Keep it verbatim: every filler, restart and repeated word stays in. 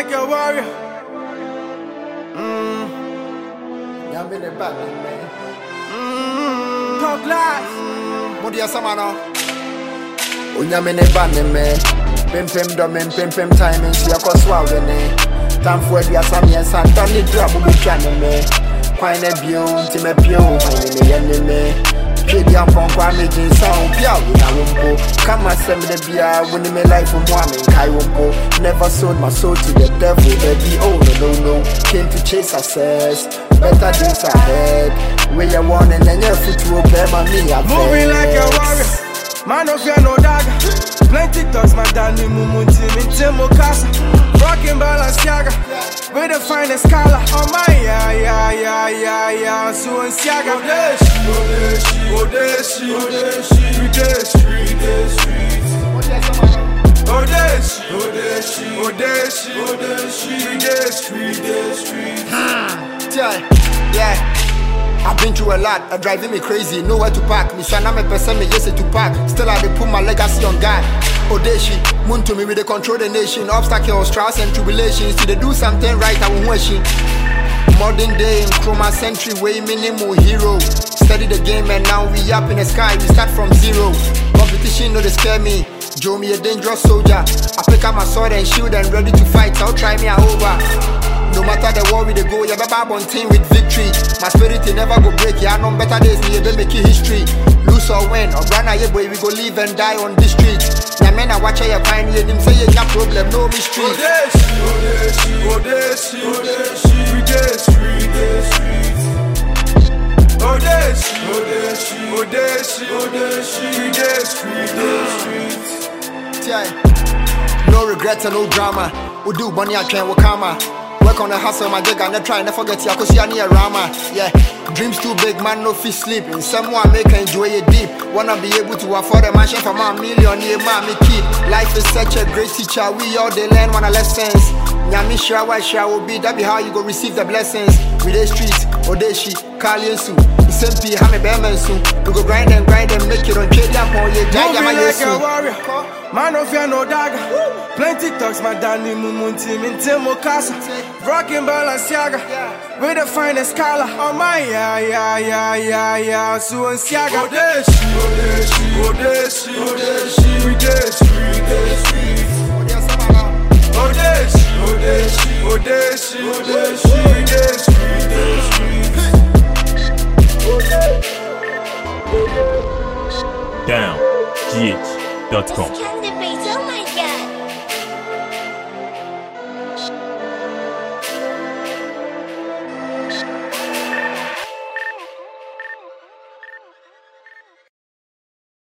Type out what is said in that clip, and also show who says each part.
Speaker 1: like a warrior.
Speaker 2: Mm. Yeah, I'm in the back, man.
Speaker 1: Mm. Talk lies.
Speaker 2: What do you say, man? Oh, I'm in the back, man. Pim pim domin, pim pim timing. See, I can swallow it. Time for the assami and Santa Nidra, who be trying me. Quine a bion, Tim a pion, finding me enemy. Kid young punk, I'm making sound, Pia, I won't go. Come and send me the beer, winning my life from one, I won't go. Never sold my soul to the devil, baby, oh no, no, no. Came to chase success, better days ahead. Where you want and then your foot to obey my me, I'm
Speaker 1: moving like a warrior. Man of fear no dagger. Plenty talks, my Danny Mumunti, Mintimo Casa. Rockin' Balenciaga, with the finest color. Oh my, yeah, yeah, yeah, yeah, yeah, so in Siaga. Odeshi, Odeshi, Odeshi, Odeshi, Odeshi, Odeshi, Odeshi, Odeshi,
Speaker 2: Odeshi, yeah. I've been through a lot, uh, driving me crazy, nowhere to park. Me shana me person me yes to park. Still I dey put my legacy on God. Odeshi, moon to me we dey control the nation. Obstacles, trials and tribulations. To they do something right, I won't wish it. Modern day in chroma century, way minimal hero. Study the game and now we up in the sky. We start from zero. Competition no they scare me. Joe me a dangerous soldier. I pick up my sword and shield and ready to fight. I'll try me over. No matter the war we they go, yeah, baby, on team with victory. My spirit will never go break, yeah, I know better days, me, they make it history. Lose or win, or brand yeah, boy, we go live and die on this street. Yeah, man, I watch you find you, them say you got problem, no mystery.
Speaker 1: Odeshi, Odeshi, Odeshi, Odeshi, Odeshi, Odeshi, Odeshi, Odeshi, Odeshi,
Speaker 2: Odeshi. No regrets and no drama. We do money I can't work karma. Work on the hustle, my jig and try never forget ya, cause you near Rama. Yeah, dreams too big, man, no fit sleep. In someone make enjoy it deep. Wanna be able to afford a mansion for my million, yeah, mommy keep. Life is such a great teacher, we all they learn one of lessons. Nyami sure why sure will be, that be how you go receive the blessings. With the streets, Odeshi, Kali and Su. S M P, Hame Bearman soon. We go grind and grind and make it on trade and pour ye jaja man
Speaker 1: like a warrior. Man of fear no dagger. Plenty talks, my Danny Mumunti, Mintimo Casa. Rockin' Balenciaga, with the finest color. Oh my, yeah, yeah, yeah, yeah, yeah, so in Siaga. Odeshi, Odeshi, Odeshi, Odeshi, Odeshi, Odeshi, Odeshi, Odeshi, Odeshi, Odeshi.
Speaker 3: Down G H dot com